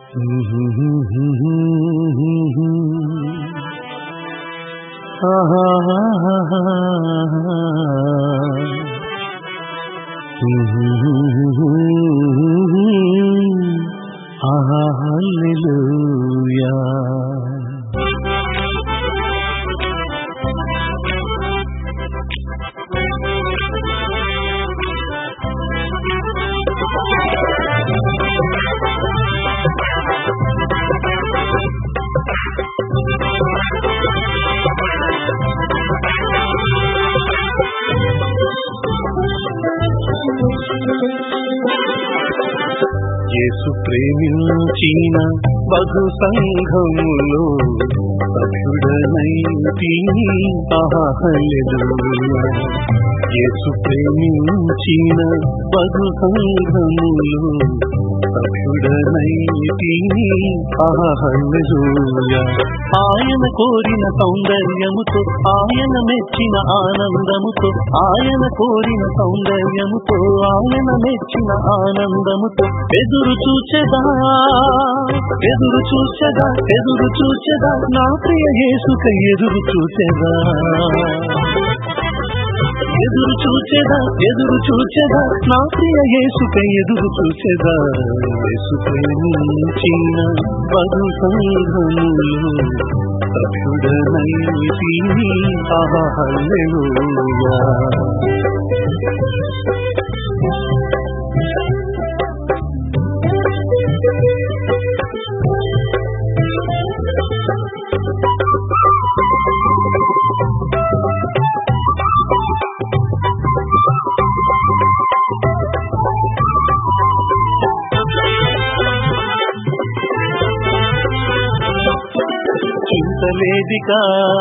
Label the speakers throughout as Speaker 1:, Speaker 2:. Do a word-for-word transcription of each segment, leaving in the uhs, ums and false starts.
Speaker 1: హల్లెలూయా. యేసు ప్రేమించిన బహు సంఘములో సభ్యుడనైతిని. హల్లెలూయా. యేసు ప్రేమించిన బహు సంఘములో సభ్యుడనైతిని. హల్లెలూయా. ఆయన కోరిన సౌందర్యముతో, ఆయన మెచ్చిన ఆనందముతో, ఆయన కోరిన సౌందర్యముతో, ఆయన మెచ్చిన ఆనందముతో ఎదురు చూచెదా, ఎదురు చూచెదా, ఎదురు చూచెదా, నా ప్రియ యేసుకై ఎదురు చూచెదా, ఎదురు చూచెదా, ఎదురు చూచెదా, నా ప్రియ యేసుకై ఎదురు చూచెదా. యేసు ప్రేమించిన బహు సంఘములో సభ్యుడనైతిని. హల్లెలూయా. చింతలేదిక,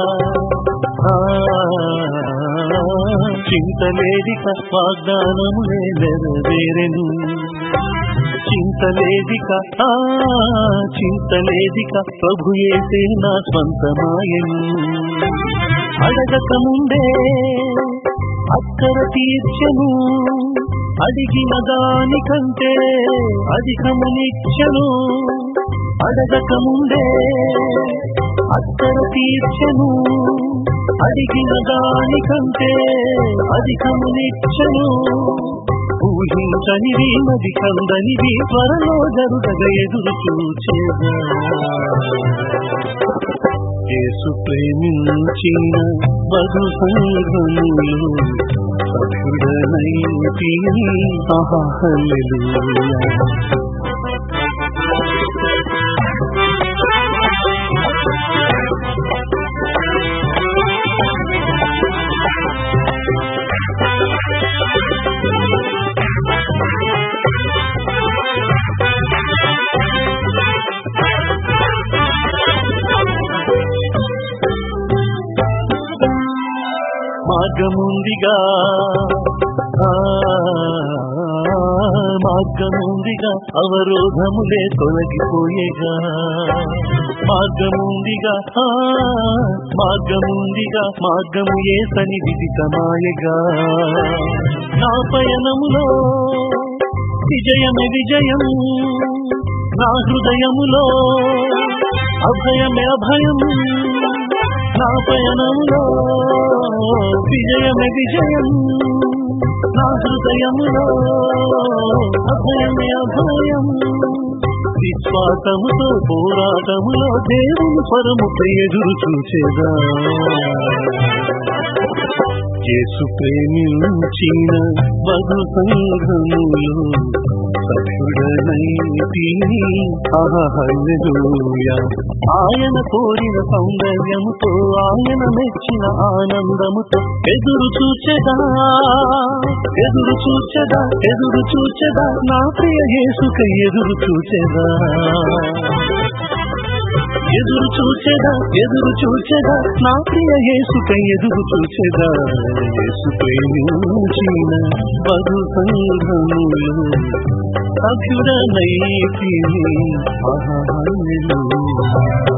Speaker 1: చింతలేదిక, వాగ్దానములే నెరవేరెను. చింతలేదిక, చింతలేదిక, ప్రభు యేసే నా స్వంతమాయను. అడగక ముందే అక్కర తీర్చెను, అడిగిన దానికంటే అధికమునిచ్చెను. అడగక ముందే అక్కర తీర్చెను, అడిగిన దానికంటే అధికమునిచ్చెను. ఊహించనివి నది కందనివి త్వరలో జరుగగ ఎదురు చూచెదా. యేసు ప్రేమించిన బహు సంఘములో సభ్యుడనైతిని. హల్లెలూయా. మార్గముందిగా, మార్గముందిగా, అవరోధములే తొలగిపోయేగా. మార్గముందిగా, మార్గముందిగా, మార్గము యేసని విదితమాయగా. నా పయనములో విజయమే విజయం, నా హృదయములో అభయమే అభయం. నా పయనములో విజయమే విజయం, నా హృదయములో అభయమే అభయం. విశ్వాసముతో పోరాటములో దేవుని పరముపై ఎదురు చూచెదా. యేసు ప్రేమించిన బహు సంఘములో సభ్యుడనైతిని. హల్లెలూయా. ఆయన కోరిన సౌందర్యముతో, ఆయన మెచ్చిన ఆనందముతో ఎదురు చూచెదా, ఎదురు చూచెదా, ఎదురు చూచెదా, నా ప్రియ యేసుకై ఎదురు చూచెదా, ఎదురు చూచెదా, ఎదురు చూచెదా, నా ప్రియ యేసుకై ఎదురు చూచెదా. యేసు ప్రేమించిన బహు సంఘములో సభ్యుడనైతిని. హల్లెలూయా.